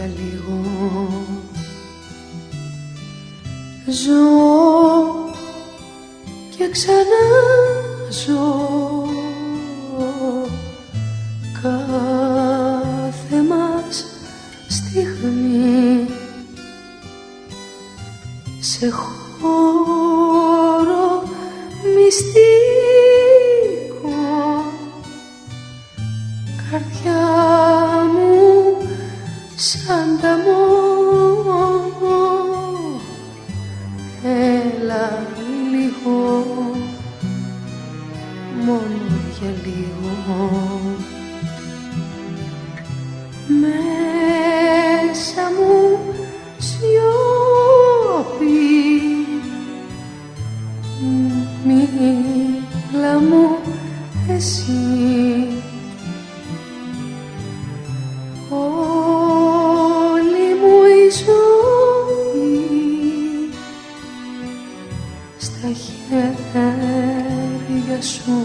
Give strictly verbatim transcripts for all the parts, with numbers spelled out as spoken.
για λίγο. Ζω και ξανά ζω, κάθε μας στιγμή σε χώρο μυστικό. Καρδιά μου σαν τα μόνο, έλα λίγο, μόνο για λίγο. Μέσα μου σιωπή, μίλα μου εσύ. Όλη μου η ζωή στα χέρια σου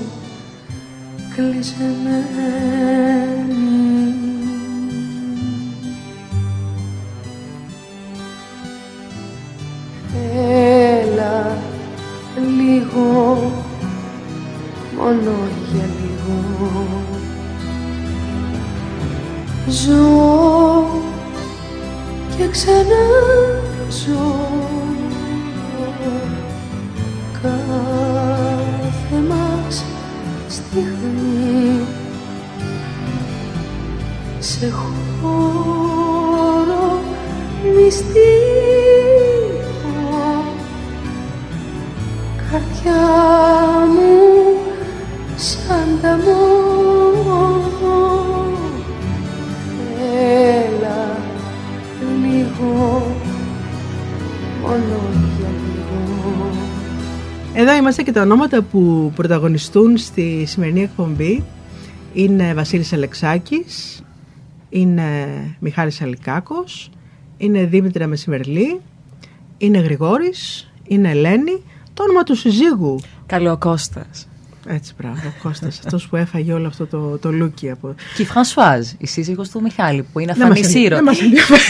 κλεισμένη. Έλα λίγο, μόνο για λίγο. Ζω και ξανά ζω, κάθε μας στιγμή σε χώρο μυστικό. Καρδιά μου σαν τα μόνο, έλα λίγο, μόνο για λίγο. Εδώ είμαστε και τα ονόματα που πρωταγωνιστούν στη σημερινή εκπομπή. Είναι Βασίλης Αλεξάκης, είναι Μιχάλης Αλικάκος, είναι Δήμητρα Μεσημερλή, είναι Γρηγόρης, είναι Ελένη. Το όνομα του συζύγου. Καλοκώστας. Έτσι, μπράβο, ο Κώστας, αυτός που έφαγε όλο αυτό το, το λούκι από... Και η Φρανσουάζ, η σύζυγος του Μιχάλη, που είναι αφανισίρο. Δεν μας ενδιαφέρει.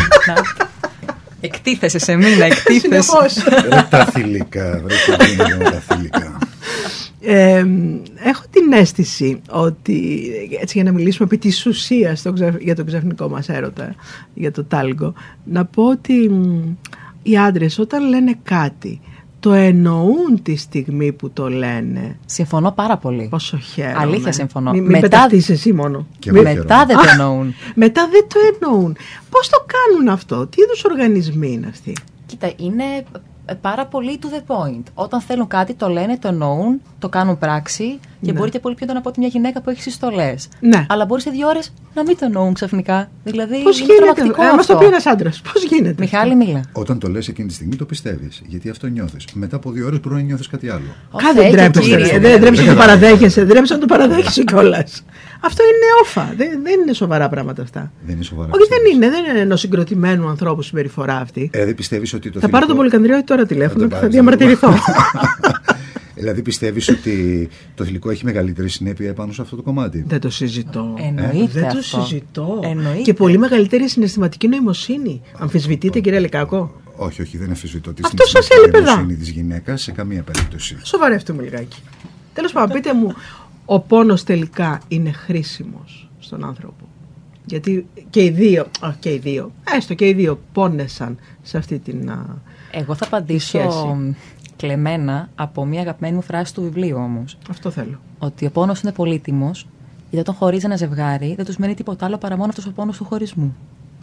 Εκτίθεσαι σε μήνα, εκτίθεσαι. Βρε τα θηλυκά, βρε τα θηλυκά. Ε, έχω την αίσθηση ότι, έτσι για να μιλήσουμε επί της ουσίας για τον ξαφνικό μας έρωτα, για το τάλγκο, να πω ότι μ, οι άντρες όταν λένε κάτι το εννοούν τη στιγμή που το λένε. Συμφωνώ πάρα πολύ. Πόσο χαίρομαι. Αλήθεια συμφωνώ. Μην μη πεταχτείς εσύ μόνο. Μη... Μετά δεν το εννοούν. Μετά δεν το εννοούν. Πώς το κάνουν αυτό, τι είδους οργανισμοί είναι αυτοί? Κοίτα, είναι πάρα πολύ to the point. Όταν θέλουν κάτι το λένε, το εννοούν, το κάνουν πράξη και ναι. Μπορείτε πολύ πιο έντονα από ότι μια γυναίκα που έχει συστολές. Ναι. Αλλά μπορεί σε δύο ώρες να μην το εννοούν ξαφνικά. Δηλαδή, πώς είναι τρομακτικό. Ε, μας το πει ένας άντρας. Πώς γίνεται? Μιχάλη, μίλα. Όταν το λες εκείνη τη στιγμή το πιστεύεις. Γιατί αυτό νιώθεις. Μετά από δύο ώρες μπορεί να νιώθεις κάτι άλλο. Κάτι δεν τρέπεσαι. Δεν τρέπεσαι να το παραδέχεσαι. Δεν τρέπεσαι να το παραδέχεσαι κιόλας. Αυτό είναι όφα. Δεν, δεν είναι σοβαρά πράγματα αυτά. Δεν είναι σοβαρά. Όχι, δεν είναι. Δεν είναι ενός συγκροτημένου ανθρώπου συμπεριφορά αυτή. Ε, δεν πιστεύεις ότι το θα θηλυκό... πάρω τον Πολυκανδριώτη τώρα τηλέφωνο και θα διαμαρτυρηθώ. Δηλαδή πιστεύεις ότι το θηλυκό έχει μεγαλύτερη συνέπεια πάνω σε αυτό το κομμάτι? Δεν το συζητώ. Εννοείται ε, δεν αυτό. το συζητώ. Εννοείται. Και πολύ μεγαλύτερη συναισθηματική νοημοσύνη. Αμφισβητείτε, κύριε Λεκάκο? Όχι, όχι, δεν αμφισβητώ τη συναισθηματική νοημοσύνη της γυναίκας σε καμία περίπτωση. Σοβαρεύτουμε λιγάκι. Τέλος πάντων, πείτε μου, ο πόνος τελικά είναι χρήσιμος στον άνθρωπο? Γιατί και οι δύο, α, και οι δύο, έστω και οι δύο πόνεσαν σε αυτή την α, Εγώ θα απαντήσω σχέση. Κλεμμένα από μια αγαπημένη μου φράση του βιβλίου όμως. Αυτό θέλω. Ότι ο πόνος είναι πολύτιμος, γιατί όταν χωρίζει ένα ζευγάρι δεν τους μένει τίποτα άλλο παρά μόνο αυτός ο πόνος του χωρισμού.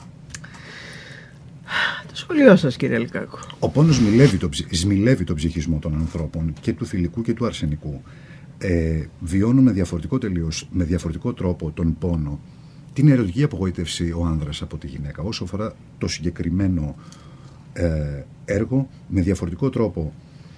Το σχολείο σας, κύριε Λικάκο. Ο πόνος σμιλεύει τον το, το ψυχισμό των ανθρώπων, και του θηλυκού και του αρσενικού. Ε, βιώνουν με διαφορετικό, τελείως, με διαφορετικό τρόπο τον πόνο, την ερωτική απογοήτευση ο άνδρας από τη γυναίκα. Όσο αφορά το συγκεκριμένο ε, έργο, με διαφορετικό τρόπο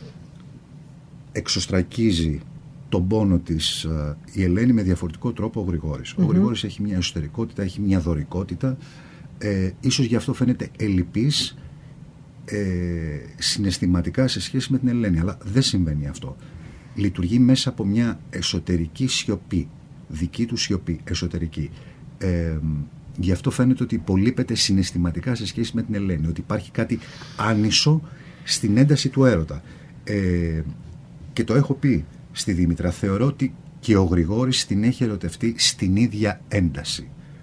εξωστρακίζει τον πόνο της ε, η Ελένη, με διαφορετικό τρόπο ο Γρηγόρης. Mm-hmm. Ο Γρηγόρης έχει μια εσωτερικότητα, έχει μια δωρικότητα, ε, ίσως γι' αυτό φαίνεται ελλειπής ε, συναισθηματικά σε σχέση με την Ελένη, αλλά δεν συμβαίνει αυτό. Λειτουργεί μέσα από μια εσωτερική σιωπή, δική του σιωπή, εσωτερική. Ε, γι' αυτό φαίνεται ότι υπολείπεται συναισθηματικά σε σχέση με την Ελένη, ότι υπάρχει κάτι άνισο στην ένταση του έρωτα. Ε, και το έχω πει στη Δήμητρα, θεωρώ ότι και ο Γρηγόρης την έχει ερωτευτεί στην ίδια ένταση.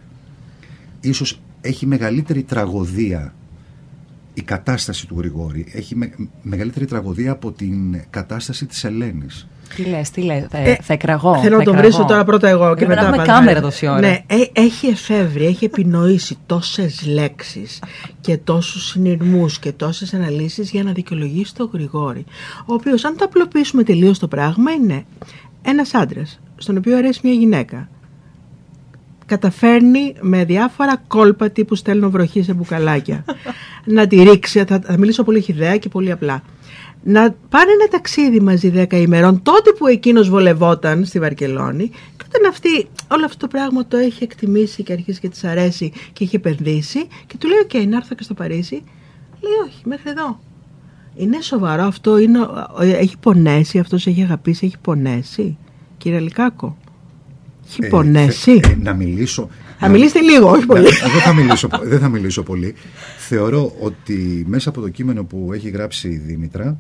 Ίσως έχει μεγαλύτερη τραγωδία η κατάσταση του Γρηγόρη, έχει με, μεγαλύτερη τραγωδία από την κατάσταση της Ελένης. Τι λες, τι λες, θα, ε, θα εκραγώ. Θέλω να το βρίσω τώρα πρώτα εγώ και μετά. Δεν έχουμε κάμερα τόση ώρα. Ναι, έχει εφεύρει, έχει επινοήσει τόσες λέξεις και τόσους συνειρμούς και τόσες αναλύσεις για να δικαιολογήσει τον Γρηγόρη. Ο οποίος, αν το απλοποιήσουμε τελείως το πράγμα, είναι ένας άντρας στον οποίο αρέσει μια γυναίκα. Καταφέρνει με διάφορα κόλπα τύπου στέλνω βροχή σε μπουκαλάκια να τη ρίξει, θα, θα μιλήσω πολύ χυδαία και πολύ απλά, να πάνε ένα ταξίδι μαζί δέκα ημερών, τότε που εκείνος βολευόταν στη Βαρκελόνη, και όταν αυτή όλο αυτό το πράγμα το έχει εκτιμήσει και αρχίσει και της αρέσει και έχει επενδύσει και του λέει οκ, okay, να έρθω και στο Παρίσι, λέει όχι, μέχρι εδώ. Είναι σοβαρό αυτό, είναι, έχει πονέσει, αυτός έχει αγαπήσει, έχει πονέσει, κύριε Λικάκο. Έχει ε, πονέσει. Ε, ε, να μιλήσω. Θα να, μιλήσετε λίγο, όχι πολύ. Να, δεν, θα μιλήσω, δεν θα μιλήσω πολύ. Θεωρώ ότι μέσα από το κείμενο που έχει γράψει η Δήμητρα,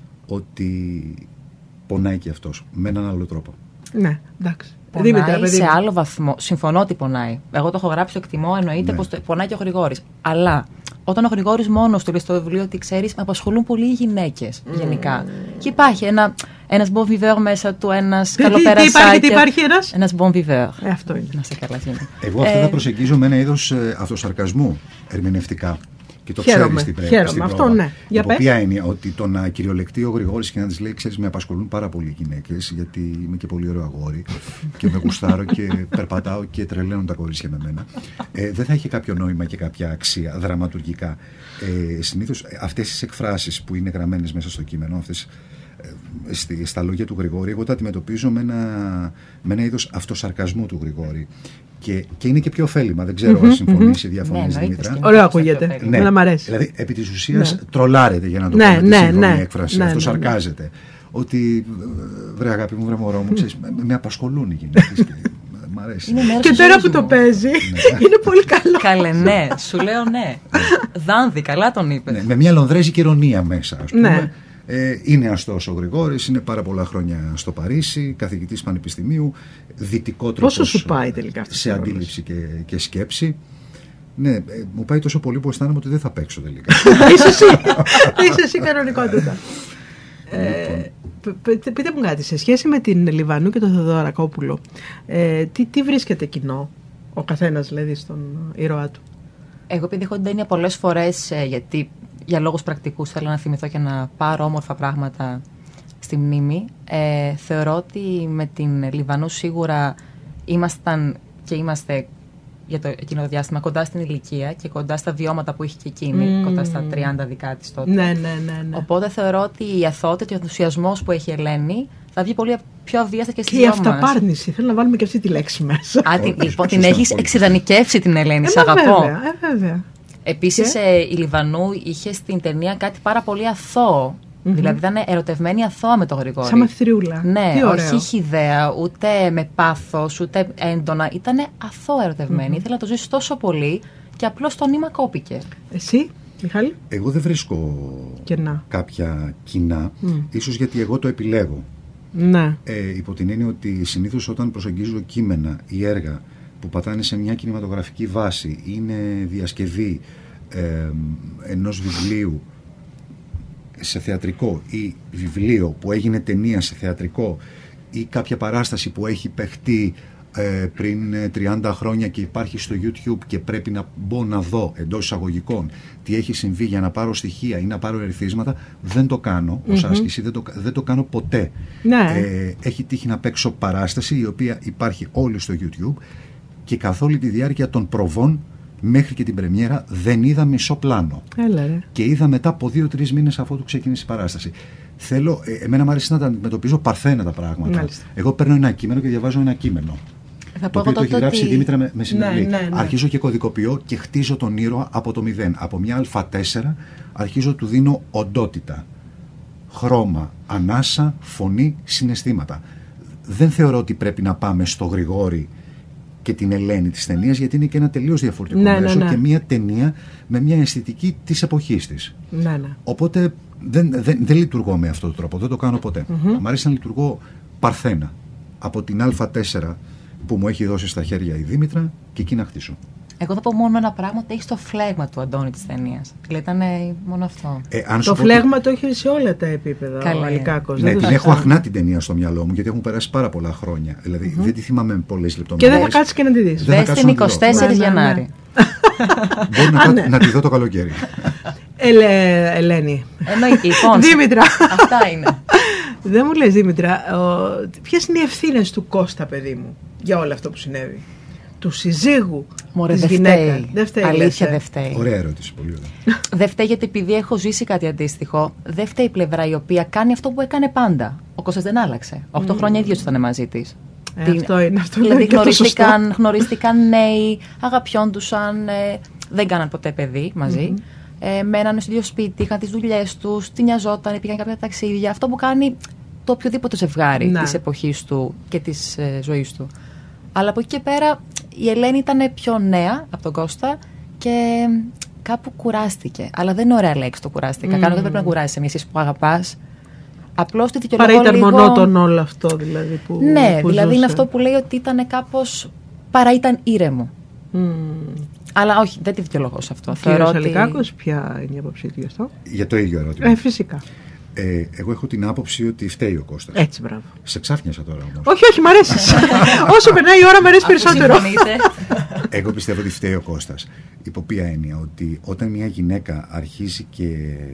ότι πονάει και αυτός με έναν άλλο τρόπο. Ναι, εντάξει. Πονάει Δήμητρα, σε άλλο βαθμό. Συμφωνώ ότι πονάει. Εγώ το έχω γράψει, το εκτιμώ, εννοείται, ναι, πως το, πονάει και ο Γρηγόρης. Αλλά όταν ο Γρηγόρης μόνος του λέει στο βιβλίο ότι ξέρεις, με απασχολούν πολύ οι γυναίκες mm. γενικά. Και υπάρχει ένα, ένας bon viveur μέσα του, ένας καλοπερασάκι. Τι υπάρχει, τι υπάρχει ένας? Ένας bon viveur. Ε, αυτό είναι. Να σε καλά, εγώ αυτό ε, θα προσεγγίζω με ένα είδος ε, αυτοσαρκασμού ερμηνευτικά. Και το χαίρομαι, ξέρει στην πρέ, χαίρομαι, στην αυτό ναι. Για από ποια έννοια, ότι το να κυριολεκτεί ο Γρηγόρης και να της λέει, ξέρεις, με απασχολούν πάρα πολύ οι γυναίκες, γιατί είμαι και πολύ ωραίο αγόρι και με γουστάρω και περπατάω και τρελαίνουν τα κορίτσια με μένα. Ε, δεν θα έχει κάποιο νόημα και κάποια αξία δραματουργικά. Ε, συνήθως αυτές τις εκφράσεις που είναι γραμμένες μέσα στο κείμενο, αυτές, ε, στη, στα λόγια του Γρηγόρη, εγώ τα αντιμετωπίζω με ένα, με ένα είδος αυτοσαρκασμού του Γρηγόρη. Και, και είναι και πιο ωφέλιμα. Δεν ξέρω αν mm-hmm, συμφωνείς ή διαφωνείς, ναι, Δημήτρα. Ωραίο ακούγεται. Ναι. Να μ' αρέσει. Δηλαδή, επί της ουσίας, ναι, τρολάρεται, για να το ναι, πούμε τη ναι, σύγχρονη ναι, έκφραση. Ναι, Αυτό ναι, σαρκάζεται. Ναι. Ότι, βρε αγάπη μου, βρε μωρό μου, ξέρεις, με, με απασχολούν οι γυναίκες. Μ' αρέσει. Και τώρα που το παίζει, είναι πολύ καλό. Καλέ, ναι, σου λέω ναι. Δάνδη, καλά τον είπες. Ναι, με μια λονδρέζικη ηρωνία μέσα, ας πούμε. Ναι. Ε, είναι αστός ο Γρηγόρης, είναι πάρα πολλά χρόνια στο Παρίσι, καθηγητής πανεπιστημίου, δυτικό τρόπο. Πόσο σου πάει τελικά αυτό σε αντίληψη και, και σκέψη. Ναι, ε, μου πάει τόσο πολύ που αισθάνομαι ότι δεν θα παίξω τελικά. Είσαι εσύ, είσαι εσύ κανονικότητα. ε, πείτε μου κάτι, σε σχέση με την Λιβανού και τον Θεοδωρακόπουλο, ε, τι, τι βρίσκεται κοινό ο καθένας δηλαδή στον ήρωά του? Εγώ επειδή έχω την ταινία πολλές φορές, ε, γιατί για λόγους πρακτικούς θέλω να θυμηθώ και να πάρω όμορφα πράγματα στη μνήμη, ε, θεωρώ ότι με την Λιβανού σίγουρα ήμασταν και είμαστε για το εκείνο το διάστημα κοντά στην ηλικία και κοντά στα βιώματα που είχε και εκείνη, mm. κοντά στα τριάντα δικά της τότε. Ναι, ναι, ναι, ναι. Οπότε θεωρώ ότι η αθωότητα και ο ενθουσιασμός που έχει η Ελένη θα βγει πολύ πιο αβίαστα και στις δυο μας. Και η αυταπάρνηση, θέλω να βάλουμε και αυτή τη λέξη μέσα. Α, την, λοιπόν, την έχεις εξειδανικεύσει την Ελένη, ε, σ' αγαπώ. Βέβαια, ε, βέβαια. Επίσης ε, η Λιβανού είχε στην ταινία κάτι πάρα πολύ αθώο. Mm-hmm. Δηλαδή ήταν ερωτευμένη αθώα με τον Γρηγόρη. Σαν μαθηριούλα. Ναι, όχι χυδαία, ούτε με πάθος, ούτε έντονα. Ήταν αθώα ερωτευμένη. Mm-hmm. Ήθελε να το ζήσει τόσο πολύ και απλώς το νήμα κόπηκε. Εσύ, Μιχάλη? Εγώ δεν βρίσκω Κενά. κάποια κοινά, mm. ίσως γιατί εγώ το επιλέγω. Ναι. Ε, υπό την έννοια ότι συνήθως όταν προσεγγίζω κείμενα ή έργα που πατάνε σε μια κινηματογραφική βάση, είναι διασκευή ε, ενός βιβλίου σε θεατρικό ή βιβλίο που έγινε ταινία σε θεατρικό ή κάποια παράσταση που έχει παιχτεί ε, πριν τριάντα χρόνια και υπάρχει στο YouTube και πρέπει να μπω να δω εντός εισαγωγικών τι έχει συμβεί για να πάρω στοιχεία ή να πάρω ερεθίσματα, δεν το κάνω ως mm-hmm. άσκηση, δεν το, δεν το κάνω ποτέ. Ναι. Ε, έχει τύχει να παίξω παράσταση η οποία υπάρχει όλη στο YouTube και καθ' όλη τη διάρκεια των προβών μέχρι και την πρεμιέρα δεν είδα μισό πλάνο. Έλα, ρε. Και είδα μετά από δύο-τρεις μήνες αφού του ξεκίνησε η παράσταση. Θέλω, ε, εμένα μου αρέσει να τα αντιμετωπίζω παρθένα τα πράγματα. Μάλιστα. Εγώ παίρνω ένα κείμενο και διαβάζω ένα κείμενο. Θα το οποίο το έχει γράψει η Δήμητρα με, με συνεργή. Ναι, ναι, ναι. Αρχίζω και κωδικοποιώ και χτίζω τον ήρωα από το μηδέν. Από μια Α τέσσερα αρχίζω του δίνω οντότητα. Χρώμα, ανάσα, φωνή, συναισθήματα. Δεν θεωρώ ότι πρέπει να πάμε στο Γρηγόρη και την Ελένη της ταινίας, γιατί είναι και ένα τελείως διαφορετικό ναι, μέσο, ναι, ναι. και μια ταινία με μια αισθητική της εποχής της. Ναι, ναι. Οπότε δεν, δεν, δεν λειτουργώ με αυτόν τον τρόπο, δεν το κάνω ποτέ. Mm-hmm. Μ' αρέσει να λειτουργώ παρθένα από την Α τέσσερα που μου έχει δώσει στα χέρια η Δήμητρα και εκεί να χτίσω. Εγώ θα πω μόνο ένα πράγμα, ότι έχει το φλέγμα του Αντώνη της ταινίας. Δηλαδή ήταν μόνο αυτό. Ε, αν το φλέγμα το... το έχει σε όλα τα επίπεδα. Καλή. Ο Αλικάκος. Ναι, την έχω αχνά την ταινία στο μυαλό μου, γιατί έχουν περάσει πάρα πολλά χρόνια. Δηλαδή mm-hmm. δεν τη θυμάμαι με πολλές λεπτομέρειες. Και δεν θα κάτσεις και να τη δεις. Δες την εικοστή τέσσερις Γενάρη. Μπορεί να, ναι. να τη δω το καλοκαίρι. Ελε, Ελένη. Εννοείται. Δήμητρα. Αυτά είναι. Δεν μου λες, Δήμητρα, ποιες είναι οι ευθύνες του Κώστα, παιδί μου, για όλο αυτό που συνέβη? Του συζύγου, Μωρέ, της δε γυναίκας. Δεν φταίει. Αλήθεια δεν φταίει. Ωραία ερώτηση, πολύ ωραία. Δεν φταίει, γιατί επειδή έχω ζήσει κάτι αντίστοιχο, δεν φταίει η πλευρά η οποία κάνει αυτό που έκανε πάντα. Ο Κώστας δεν άλλαξε. Οχτώ mm. χρόνια ίδιος ήταν μαζί της. Ε, Την... Αυτό είναι αυτό. Δηλαδή είναι γνωρίστηκαν, γνωρίστηκαν νέοι, αγαπιόντουσαν, ε, δεν κάναν ποτέ παιδί μαζί. Mm-hmm. Ε, μένανε στο ίδιο σπίτι, είχαν τις δουλειές τους, τι νοιαζόταν, πήγαν κάποια ταξίδια. Αυτό που κάνει το οποιοδήποτε ζευγάρι ναι. της εποχής του και της ε, ζωής του. Αλλά από εκεί και πέρα η Ελένη ήταν πιο νέα από τον Κώστα και κάπου κουράστηκε. Αλλά δεν είναι ωραία λέξη το κουράστηκα. Mm. Κάνω δεν πρέπει να κουράσει μια σχέση που αγαπάς. Απλώς τη δικαιολογώ λίγο. Παρά ήταν μονότονο όλο αυτό δηλαδή που. Ναι, που δηλαδή ζούσε. είναι αυτό που λέει ότι ήταν κάπως. Παρά ήταν ήρεμο. Mm. Αλλά όχι, δεν τη δικαιολογώ σε αυτό. Ο κύριος Αλικάκος, ποια είναι η άποψή του γι' αυτό? Για το ίδιο ερώτημα. Ε, φυσικά. Ε, εγώ έχω την άποψη ότι φταίει ο Κώστας. Έτσι, μπράβο. Σε ξάφνιασα τώρα όμως. Όχι, όχι, μ' αρέσει. Όσο περνάει η ώρα, μ' αρέσει περισσότερο. Εγώ πιστεύω ότι φταίει ο Κώστας. Υπό ποια έννοια? Ότι όταν μια γυναίκα αρχίζει και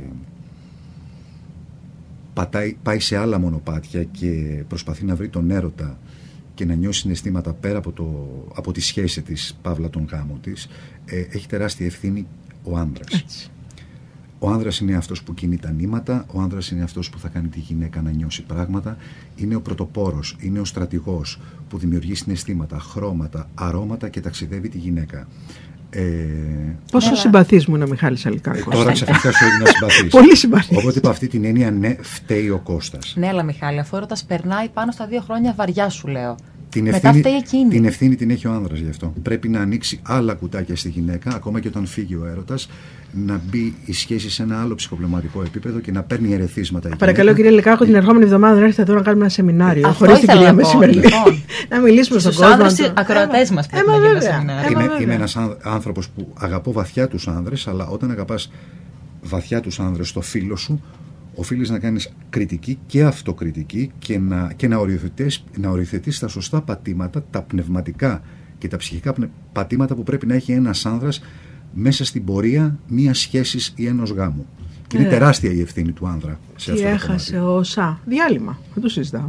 πατάει, πάει σε άλλα μονοπάτια και προσπαθεί να βρει τον έρωτα και να νιώσει συναισθήματα πέρα από, το, από τη σχέση της, παύλα τον γάμο της, ε, έχει τεράστια ευθύνη ο άνδρας. Έτσι. Ο άνδρας είναι αυτός που κινεί τα νήματα, ο άνδρας είναι αυτός που θα κάνει τη γυναίκα να νιώσει πράγματα, είναι ο πρωτοπόρος, είναι ο στρατηγός που δημιουργεί συναισθήματα, χρώματα, αρώματα και ταξιδεύει τη γυναίκα. Ε, Πόσο Έλα. συμπαθής μου είναι ο Μιχάλης Αλικάκος. Ε, τώρα ξαφνικά σου έγινε συμπαθής. Πολύ συμπαθής. Οπότε από αυτή την έννοια, ναι, φταίει ο Κώστας. Ναι, αλλά Μιχάλη, αφού έρωτας περνάει πάνω στα δύο χρόνια βαριά, σου λέω. Την Μετά ευθύνη, φταίει εκείνη. την ευθύνη την έχει ο άνδρας γι' αυτό. Πρέπει να ανοίξει άλλα κουτάκια στη γυναίκα, ακόμα και όταν φύγει ο έρωτας, να μπει η σχέση σε ένα άλλο ψυχοπλευματικό επίπεδο και να παίρνει ερεθίσματα. Παρακαλώ, κύριε Αλικάκο, την ερχόμενη εβδομάδα να έρθετε εδώ να κάνουμε ένα σεμινάριο. Χωρίς την κυρία Μεσημερινή. Λοιπόν, να μιλήσουμε στον κόσμο. Στους άνδρες ακροατές μας πρέπει να γίνει ένα σεμινάριο. Είμαι, είμαι ένας άνθρωπος που αγαπώ βαθιά τους άνδρες, αλλά όταν αγαπάς βαθιά τους άνδρες στο φίλο σου, οφείλεις να κάνεις κριτική και αυτοκριτική και να, και να οριοθετείς, να οριοθετείς τα σωστά πατήματα, τα πνευματικά και τα ψυχικά πατήματα που πρέπει να έχει ένας άνδρας μέσα στην πορεία μιας σχέσης ή ενός γάμου. Και είναι ε. τεράστια η ευθύνη του άνδρα σε αυτό το κομμάτι. Έχασε ο ΣΑ. Διάλειμμα. Δεν το συζητάω.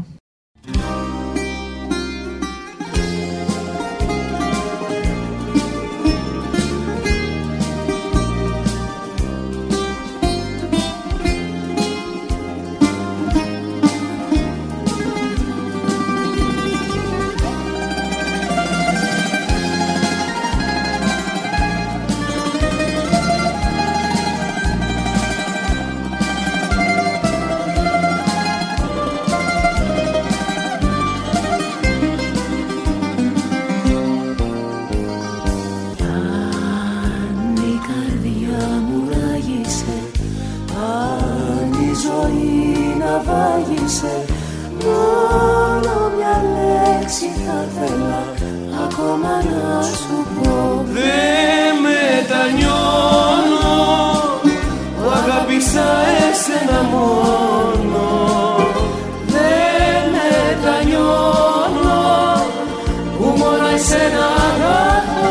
Μόνο μια λέξη θα θέλα ακόμα να σου πω. Δεν μετανιώνω, αγάπησα εσένα μόνο. Δεν μετανιώνω, που μόνο εσένα αγαπώ.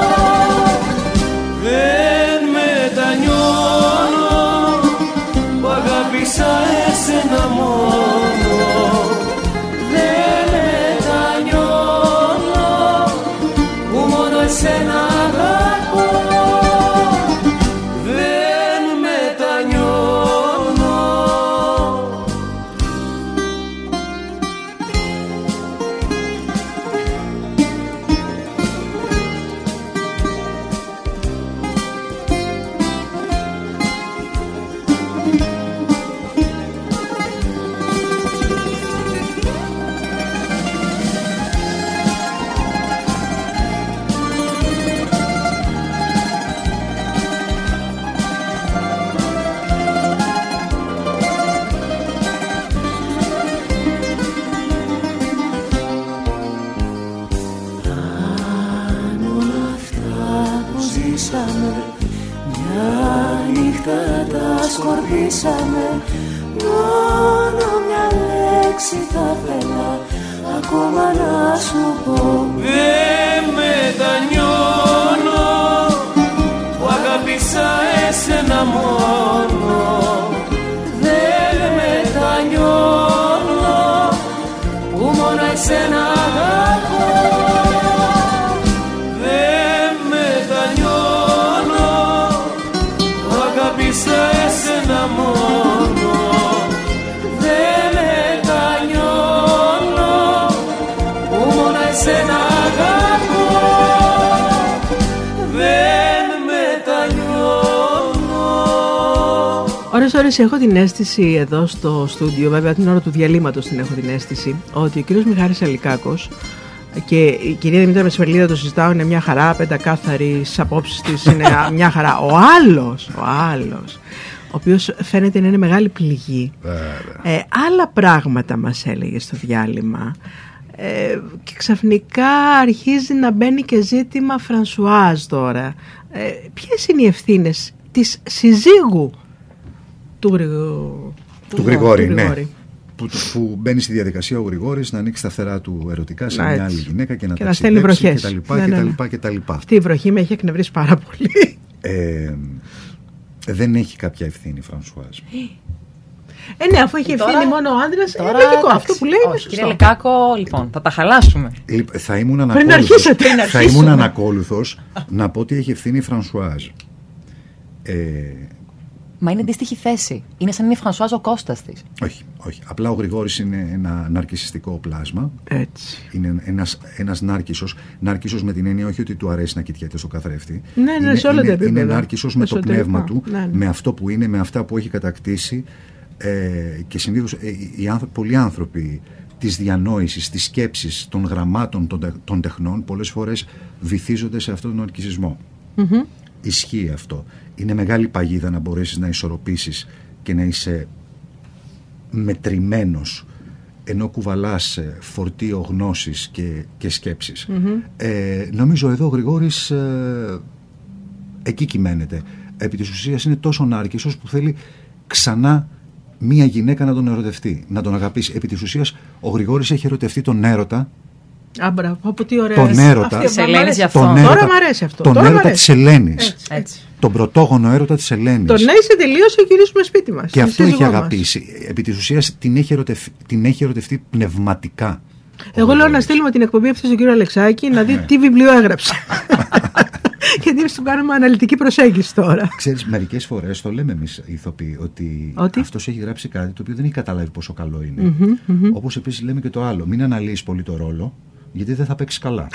Δεν μετανιώνω, που αγάπησα εσένα μόνο. Δεν μετανιώνω, ζήσαμε, μια νύχτα τα σκορπίσαμε. Μόνο μια λέξη θα θέλα ακόμα να σου πω. Δεν μετανιώνω που αγάπησα εσένα μόνο. Δεν μετανιώνω που μόνο εσένα αγαπώ. Δεν μετανιώνω που αγάπησα εσένα μόνο. Δεν μετανιώνω που μόνο εσένα αγαπώ. Δεν μετανιώνω. Ώρες ώρες έχω την αίσθηση εδώ στο στούντιο, βέβαια την ώρα του διαλύματος την έχω την αίσθηση, ότι ο κύριος Μιχάλης Αλικάκος και η κυρία Δημήτρα Μεσημερλίδα το συζητάω, είναι μια χαρά, πεντακάθαρη στις απόψεις της, είναι μια χαρά. Ο άλλος, ο άλλος, ο οποίος φαίνεται να είναι μεγάλη πληγή. Ε, άλλα πράγματα μας έλεγε στο διάλειμμα. Ε, και ξαφνικά αρχίζει να μπαίνει και ζήτημα Φρανσουάζ τώρα. Ε, ποιες είναι οι ευθύνες της συζύγου του, Γρηγο... του, του Γρηγόρη, του Γρηγόρη, ναι. Που, που μπαίνει στη διαδικασία ο Γρηγόρης να ανοίξει τα φτερά του ερωτικά σε να, μια άλλη γυναίκα και να, και τα στέλνει βροχές και τα λοιπά, ναι, και, ναι, τα λοιπά και τα λοιπά. Αυτή η βροχή με έχει εκνευρίσει πάρα πολύ. Ε, δεν έχει κάποια ευθύνη η Φρανσουάζ. Ε, ναι, αφού έχει ευθύνη τώρα, μόνο ο άντρας, είναι λογικό αυτό που λέει. Όχι, κύριε Λικάκο, λοιπόν, θα τα χαλάσουμε. Θα ήμουν ανακόλουθος, θα ήμουν ανακόλουθος να πω ότι έχει ευθύνη η Φρανσουάζ. Ε, Μα είναι αντίστοιχη θέση. Είναι σαν είναι η Φρανσουάζ ο Κώστας της. Όχι, όχι. Απλά ο Γρηγόρης είναι ένα ναρκισσιστικό πλάσμα. Έτσι. Είναι ένας, ένας νάρκισσος. Νάρκισσος με την έννοια όχι ότι του αρέσει να κοιτιέται στο καθρέφτη. Ναι, ναι, είναι, σε όλα τα επίπεδα. Είναι νάρκισσος με το πνεύμα του, ναι, ναι. με αυτό που είναι, με αυτά που έχει κατακτήσει. Ε, και συνήθως ε, οι άνθρωποι, πολλοί άνθρωποι της διανόησης, της σκέψης, των γραμμάτων, των, των τεχνών, πολλές φορές βυθίζονται σε αυτόν τον ναρκισσισμό. Mm-hmm. Ισχύει αυτό. Είναι μεγάλη παγίδα να μπορέσεις να ισορροπήσεις και να είσαι μετρημένος ενώ κουβαλάς φορτίο γνώσης και, και σκέψης. Mm-hmm. Ε, νομίζω εδώ ο Γρηγόρης ε, εκεί κυμαίνεται. Επί της ουσίας είναι τόσο νάρκισσος που θέλει ξανά μία γυναίκα να τον ερωτευτεί, να τον αγαπήσει. Επί της ουσίας ο Γρηγόρης έχει ερωτευτεί τον έρωτα. Α, μπράβο, από τι ωραία. Τον έρωτα, της Ελένης για αυτό. Τον έρωτα, τώρα μ' αρέσει αυτό. Τον τώρα έρωτα της Ελένης. Έτσι, έτσι. Τον πρωτόγονο έρωτα της Ελένης. Τον έζησε τελείως και γυρίσουμε σπίτι μας. Και αυτό έχει αγαπήσει. Μας. Επί της ουσίας την έχει ερωτευτεί, την έχει ερωτευτεί πνευματικά. Εγώ λέω να στείλουμε την εκπομπή αυτή στον κύριο Αλεξάκη να δει τι βιβλίο έγραψε. Γιατί εμείς του κάνουμε αναλυτική προσέγγιση τώρα. Ξέρεις, μερικές φορές το λέμε εμείς οι ηθοποιοί ότι, ότι αυτός έχει γράψει κάτι το οποίο δεν έχει καταλάβει πόσο καλό είναι. Mm-hmm, mm-hmm. Όπως επίσης λέμε και το άλλο. Μην αναλύεις πολύ το ρόλο, γιατί δεν θα παίξεις καλά.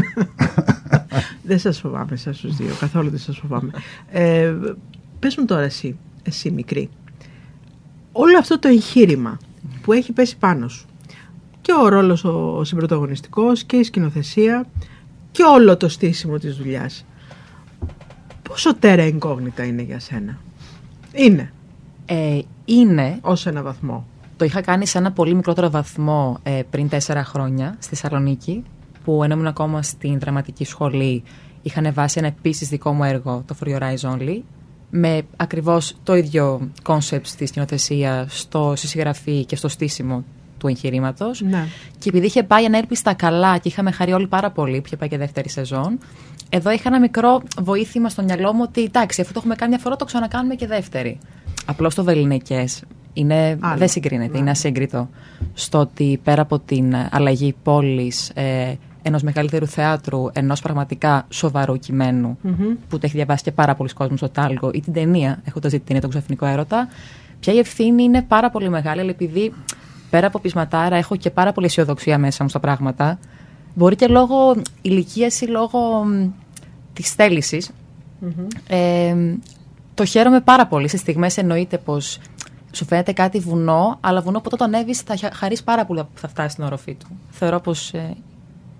Δεν σας φοβάμαι εσάς τους δύο, καθόλου δεν σας φοβάμαι. Ε, πες μου τώρα εσύ, εσύ μικρή, όλο αυτό το εγχείρημα που έχει πέσει πάνω σου και ο ρόλος ο, ο συμπρωταγωνιστικός και η σκηνοθεσία και όλο το στήσιμο της δουλειάς, πόσο τέρα εγκόγνητα είναι για σένα? Είναι. Ε, είναι. Ως ένα βαθμό. Το είχα κάνει σε ένα πολύ μικρότερο βαθμό ε, πριν τέσσερα χρόνια στη Θεσσαλονίκη, που ενώ ήμουν ακόμα στην δραματική σχολή είχα ανεβάσει ένα επίσης δικό μου έργο, το For Your Eyes Only, με ακριβώς το ίδιο κόνσεπτ στη σκηνοθεσία, στο, στη συγγραφή και στο στήσιμο του εγχειρήματος. Ναι. Και επειδή είχε πάει ανέλπιστα καλά και είχαμε χαρεί όλοι πάρα πολύ, που είχε πάει και δεύτερη σεζόν, εδώ είχα ένα μικρό βοήθημα στο μυαλό μου ότι εντάξει, αφού το έχουμε κάνει μια φορά, το ξανακάνουμε και δεύτερη. Απλώς το Βεληνικές είναι, δεν συγκρίνεται, ναι. Είναι ασύγκριτο στο ότι πέρα από την αλλαγή πόλης, ε, ενός μεγαλύτερου θεάτρου, ενός πραγματικά σοβαρού κειμένου, mm-hmm. που το έχει διαβάσει και πάρα πολλοί κόσμος στο Τάλγο, ή την ταινία, έχω το ζητήνει τον ξαφνικό έρωτα, πια η ευθύνη είναι πάρα πολύ μεγάλη, αλλά επειδή πέρα από πεισματάρα έχω και πάρα πολύ αισιοδοξία μέσα μου στα πράγματα, μπορεί και λόγω ηλικίας ή λόγω της θέλησης, mm-hmm. ε, το χαίρομαι πάρα πολύ. Σε στιγμές εννοείται πως σου φαίνεται κάτι βουνό, αλλά βουνό που όταν το ανέβεις θα χαρείς πάρα πολύ που θα φτάσει στην οροφή του. Θεωρώ πως ε,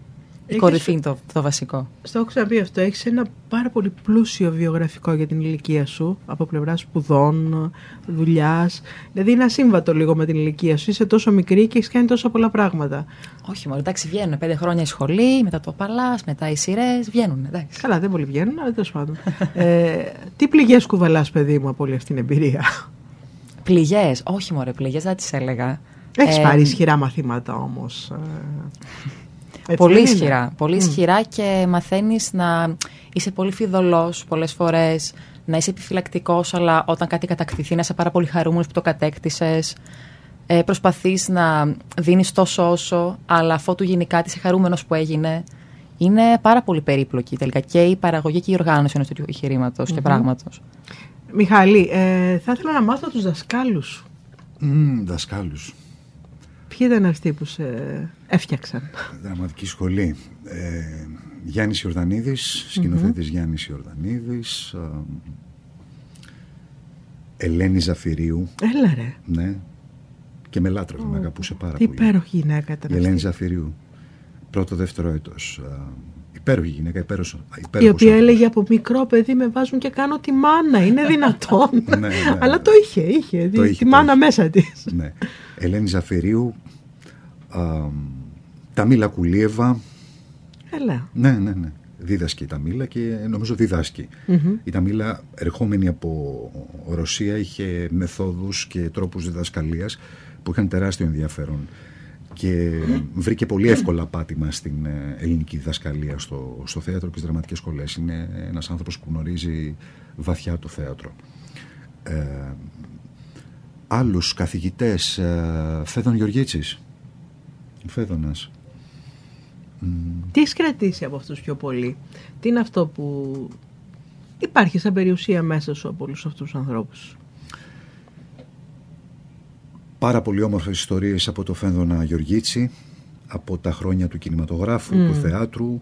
Η κορυφή είναι το, το βασικό. Στο έχω ξαναπεί αυτό. Έχεις ένα πάρα πολύ πλούσιο βιογραφικό για την ηλικία σου, από πλευρά σπουδών, δουλειάς. Δηλαδή είναι ασύμβατο λίγο με την ηλικία σου. Είσαι τόσο μικρή και έχεις κάνει τόσα πολλά πράγματα. Όχι μόνο, εντάξει, βγαίνουν πέντε χρόνια η σχολή, μετά το παλάς, μετά οι σειρές, βγαίνουν. Εντάξει. Καλά, δεν πολύ βγαίνουν, αλλά τέλος πάντων. ε, τι πληγές κουβαλάς, παιδί μου, από όλη αυτή την εμπειρία? Πληγές, όχι μωρέ, πληγές δεν τις έλεγα. Έχεις ε, πάρει ισχυρά μαθήματα όμως. Έτσι πολύ ισχυρά, πολύ mm. ισχυρά και μαθαίνεις να είσαι πολύ φιδωλός πολλές φορές, να είσαι επιφυλακτικός, αλλά όταν κάτι κατακτηθεί να είσαι πάρα πολύ χαρούμενος που το κατέκτησες. Ε, προσπαθείς να δίνεις τόσο όσο, αλλά αφού του γίνει κάτι είσαι χαρούμενος που έγινε. Είναι πάρα πολύ περίπλοκη τελικά και η παραγωγή και η οργάνωση ενός τέτοιου εγχειρήματος mm-hmm. και πράγματος. Μιχάλη, ε, θα ήθελα να μάθω τους δασκάλους σου. Mm, δασκάλους. Ποιοι ήταν αυτοί που σε έφτιαξαν? Δραματική σχολή. Ε, Γιάννης Ιορδανίδης, σκηνοθέτης mm-hmm. Γιάννης Ιορδανίδης. Ε, Ελένη Ζαφυρίου. Έλα ρε. Ναι. Και με λάτρευε, oh. με αγαπούσε πάρα Τι πολύ. Τι υπέροχη γυναίκα ήταν. Η Ελένη Ζαφυρίου. Πρώτο, δεύτερο έτος. Ε, υπέροχη γυναίκα, υπέροχο. Η οποία έλεγε από μικρό παιδί με βάζουν και κάνω τη μάνα. Είναι δυνατόν? ναι, ναι, ναι. Αλλά το είχε, είχε. Το τη, είχε τη μάνα είχε. Μέσα της. Ναι. Ελένη Ζαφυρίου. Α, Ταμίλα Κουλίεβα. Έλα. Ναι, ναι, ναι. Δίδασκε η Ταμίλα και νομίζω διδάσκει. Mm-hmm. Η Ταμίλα, ερχόμενη από Ρωσία, είχε μεθόδους και τρόπους διδασκαλίας που είχαν τεράστιο ενδιαφέρον και βρήκε πολύ εύκολα πάτημα στην ελληνική διδασκαλία στο, στο θέατρο και στις δραματικές σχολές. Είναι ένας άνθρωπος που γνωρίζει βαθιά το θέατρο. Ε, άλλους καθηγητές, ε, Φέδων Γεωργίτσης. Φέδωνας. Τι έχεις κρατήσει από αυτούς πιο πολύ? Τι είναι αυτό που υπάρχει σαν περιουσία μέσα σου από όλους αυτούς τους ανθρώπους? Πάρα πολύ όμορφες ιστορίες από το Φέδωνα Γεωργίτση, από τα χρόνια του κινηματογράφου, mm. του θεάτρου,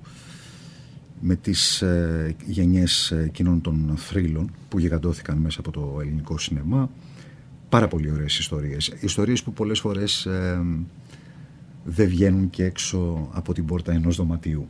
με τις ε, γενιές εκείνων των θρύλων που γιγαντώθηκαν μέσα από το ελληνικό σινεμά. Πάρα πολύ ωραίες ιστορίες. Ιστορίες που πολλές φορές ε, δεν βγαίνουν και έξω από την πόρτα ενός δωματίου.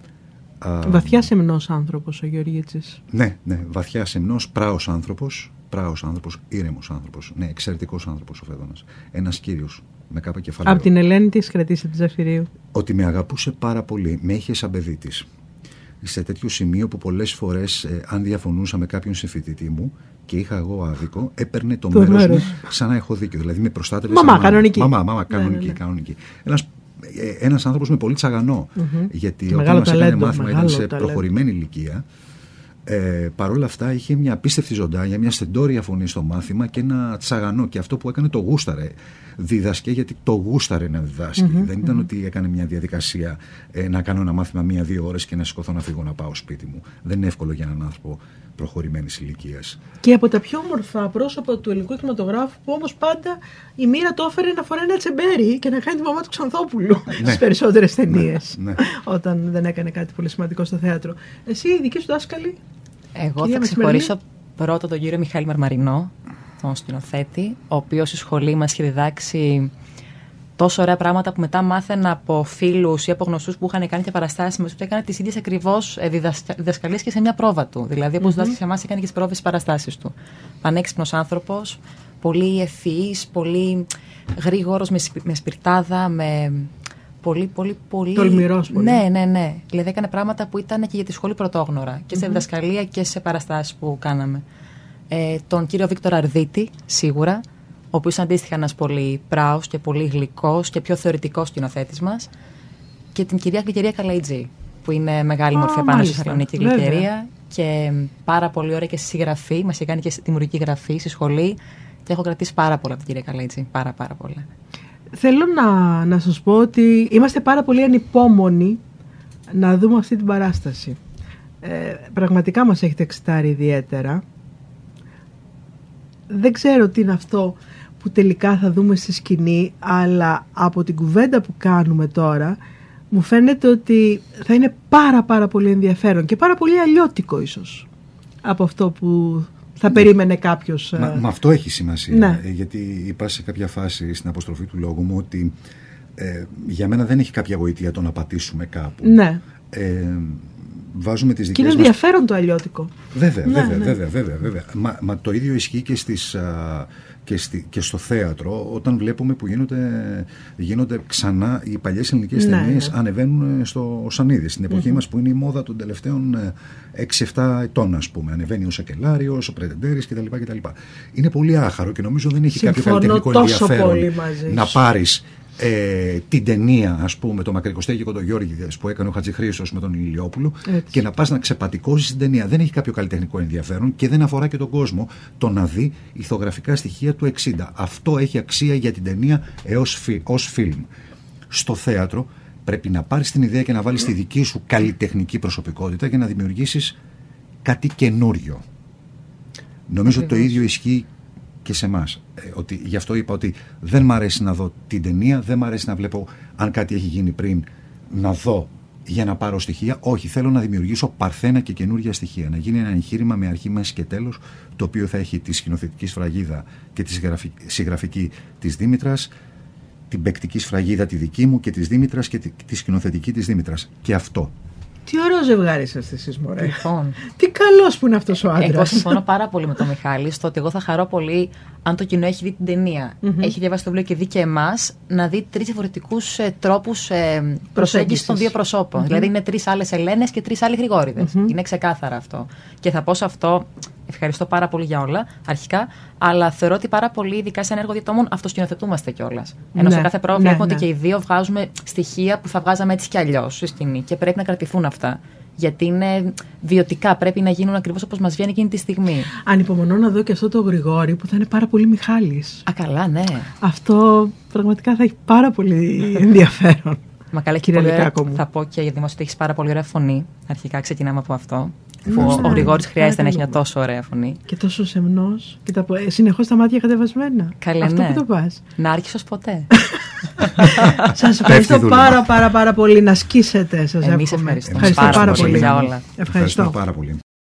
Βαθιά σεμνός άνθρωπος ο Γεωργίτσης. Ναι, ναι, βαθιά σεμνός, πράος άνθρωπος, πράος άνθρωπος, ήρεμος άνθρωπος. Ναι, εξαιρετικός άνθρωπος ο Φέδωνας. Ένας κύριος με κάπα κεφαλαίο. Από την Ελένη τι έχεις κρατήσει τη Ζαφυρίου? Ότι με αγαπούσε πάρα πολύ, με είχε σαν παιδί της. Σε τέτοιο σημείο που πολλές φορές, ε, αν διαφωνούσα με κάποιον συμφοιτητή μου και είχα εγώ άδικο, έπαιρνε το, το μέρος, μέρος μου σαν να έχω δίκιο. Δηλαδή με προστάτευε. Μαμά, σαν κανονική. Μαμά, μαμά, κανονική. Ναι, ναι, ναι. κανονική. Ένας, ε, ένας άνθρωπος με πολύ τσαγανό. Mm-hmm. Γιατί μεγάλο όταν μας έκανε ταλέντο, μάθημα ήταν σε ταλέντο. προχωρημένη ηλικία. Ε, Παρ' όλα αυτά είχε μια απίστευτη ζωντάνια, μια στεντόρια φωνή στο μάθημα και ένα τσαγανό. Και αυτό που έκανε το γούσταρε. Δίδασκε γιατί το γούσταρε να διδάσκει. Mm-hmm. Δεν ήταν mm-hmm. ότι έκανε μια διαδικασία ε, να κάνω ένα μάθημα μία-δύο ώρες και να σηκωθώ να φύγω να πάω σπίτι μου. Δεν είναι εύκολο για έναν άνθρωπο προχωρημένης ηλικίας. Και από τα πιο όμορφα πρόσωπα του ελληνικού κινηματογράφου, που όμως πάντα η μοίρα το έφερε να φοράει ένα τσεμπέρι και να κάνει τη μαμά του Ξανθόπουλου ναι. στις περισσότερες ταινίες. Ναι, ναι. Όταν δεν έκανε κάτι πολύ σημαντικό στο θέατρο. Εσύ, η δική σου δάσκαλη? Εγώ θα ξεχωρίσω πρώτα τον κύριο Μιχάλη Μαρμαρινό, τον σκηνοθέτη, ο οποίος στη σχολή μας είχε διδάξει τόσο ωραία πράγματα που μετά μάθαινα από φίλους ή από γνωστούς που είχαν κάνει και παραστάσεις μας, που έκανε τις ίδιες ακριβώς διδασκαλίες και σε μια πρόβα του. Δηλαδή, όπως mm-hmm. διδάσκει σε εμάς, έκανε και τις πρόβες της παραστάσεις του. Πανέξυπνος άνθρωπος, πολύ ευφυής, πολύ γρήγορος, με, με σπιρτάδα, με. Πολύ, πολύ, πολύ. Τολμηρός πολύ. Ναι, ναι, ναι. Δηλαδή έκανε πράγματα που ήταν και για τη σχολή πρωτόγνωρα. Και mm-hmm. σε διδασκαλία και σε παραστάσεις που κάναμε. Ε, τον κύριο Βίκτορα Αρδίτη, σίγουρα, ο οποίος ήταν αντίστοιχα ένας πολύ πράος και πολύ γλυκός και πιο θεωρητικός σκηνοθέτης μας. Και την κυρία Γλυκερία Καλαϊτζή, που είναι μεγάλη μορφή πάνω στη Θεσσαλονίκη Γλυκερία. Και πάρα πολύ ωραία και στη συγγραφή. Μας είχε κάνει και δημιουργική γραφή στη σχολή. Και έχω κρατήσει πάρα πολλά από την κυρία Καλαϊτζή. Πάρα, πάρα πολλά. Θέλω να, να σας πω ότι είμαστε πάρα πολύ ανυπόμονοι να δούμε αυτή την παράσταση. Ε, πραγματικά μας έχετε εξητάρει ιδιαίτερα. Δεν ξέρω τι είναι αυτό που τελικά θα δούμε στη σκηνή, αλλά από την κουβέντα που κάνουμε τώρα μου φαίνεται ότι θα είναι πάρα πάρα πολύ ενδιαφέρον και πάρα πολύ αλλιώτικο ίσως από αυτό που θα περίμενε κάποιος. Μα, μα αυτό έχει σημασία, ναι. Γιατί είπα σε κάποια φάση στην αποστροφή του λόγου μου ότι Ε, για μένα δεν έχει κάποια γοητεία το να πατήσουμε κάπου. Ναι. Ε, βάζουμε τις δικές και είναι μας... ενδιαφέρον το αλλιώτικο. Βέβαια, ναι, βέβαια, ναι. βέβαια, βέβαια, βέβαια. Μα, μα το ίδιο ισχύει και, στις, α, και, στη, και στο θέατρο, όταν βλέπουμε που γίνονται, γίνονται ξανά οι παλιές ελληνικές ναι, ταινίες, ναι. ανεβαίνουν στο Σανίδη, στην εποχή mm-hmm. μας που είναι η μόδα των τελευταίων έξι εφτά ετών, ας πούμε. Ανεβαίνει ο Σακελάριος, ο Πρετεντέρης κτλ. κτλ. Είναι πολύ άχαρο και νομίζω δεν έχει Συμφωνώ κάποιο καλλιτεχνικό ενδιαφέρον να πάρεις Ε, την ταινία, ας πούμε, το Μακρικοστέ και το Γιώργηδες που έκανε ο Χατζηχρήστος με τον Ηλιόπουλο και να πας να ξεπατικώσεις την ταινία. Δεν έχει κάποιο καλλιτεχνικό ενδιαφέρον και δεν αφορά και τον κόσμο το να δει ηθογραφικά στοιχεία του εξήντα. Αυτό έχει αξία για την ταινία έως φι, ως φιλμ. Στο θέατρο πρέπει να πάρεις την ιδέα και να βάλεις τη δική σου καλλιτεχνική προσωπικότητα και να δημιουργήσεις κάτι καινούριο. Νομίζω ότι το ίδιο ισχύει και σε εμάς. Ε, ότι, γι' αυτό είπα ότι δεν μ' αρέσει να δω την ταινία, δεν μ' αρέσει να βλέπω αν κάτι έχει γίνει πριν, να δω για να πάρω στοιχεία. Όχι, θέλω να δημιουργήσω παρθένα και καινούργια στοιχεία. Να γίνει ένα εγχείρημα με αρχή, μέση και τέλος, το οποίο θα έχει τη σκηνοθετική σφραγίδα και τη συγγραφική της Δήμητρας, την παικτική σφραγίδα τη δική μου και της Δήμητρας και τη, τη σκηνοθετική της Δήμητρας. Και αυτό. Τι ωραίο ζευγάρι είσαστε εσείς, μωρέ. Λοιπόν, τι καλός που είναι αυτός ο άντρας. Εγώ συμφωνώ πάρα πολύ με τον Μιχάλη στο ότι εγώ θα χαρώ πολύ αν το κοινό έχει δει την ταινία. Mm-hmm. Έχει διαβάσει το βιβλίο και δει και εμάς, να δει τρεις διαφορετικούς ε, τρόπους ε, προσέγγισης των δύο προσώπων. Mm-hmm. Δηλαδή είναι τρεις άλλες Ελένες και τρεις άλλοι Γρηγόρηδες. Mm-hmm. Είναι ξεκάθαρα αυτό. Και θα πω σε αυτό. Ευχαριστώ πάρα πολύ για όλα, αρχικά. Αλλά θεωρώ ότι πάρα πολύ, ειδικά σε έργο διατόμων, αυτοσκηνοθετούμαστε κιόλας. Ενώ ναι, σε κάθε πρόβλημα βλέπουμε ναι, ναι. ότι και οι δύο βγάζουμε στοιχεία που θα βγάζαμε έτσι κι αλλιώς στη σκηνή. Και πρέπει να κρατηθούν αυτά. Γιατί είναι βιωτικά, πρέπει να γίνουν ακριβώς όπως μας βγαίνει εκείνη τη στιγμή. Ανυπομονώ να δω και αυτό το Γρηγόρη που θα είναι πάρα πολύ Μιχάλης. Α, καλά, ναι. Αυτό πραγματικά θα έχει πάρα πολύ ενδιαφέρον. Μα καλά, κύριε Λικάκο, θα πω και για δημόσιο ότι έχεις πάρα πολύ ωραία φωνή. Αρχικά ξεκινάμε από αυτό. Που ναι, ο Γρηγόρης χρειάζεται να έχει μια τόσο ωραία φωνή. Και τόσο σεμνός. Και τα, συνεχώς τα μάτια κατεβασμένα. Καλέ, αυτό ναι. που το πας. Να άρχισες ποτέ. Σας ευχαριστώ πάρα πάρα πάρα πολύ. Να σκίσετε. Σας Εμείς ευχαριστούμε ευχαριστώ πάρα, πάρα πολύ για όλα. Ευχαριστώ πάρα πολύ.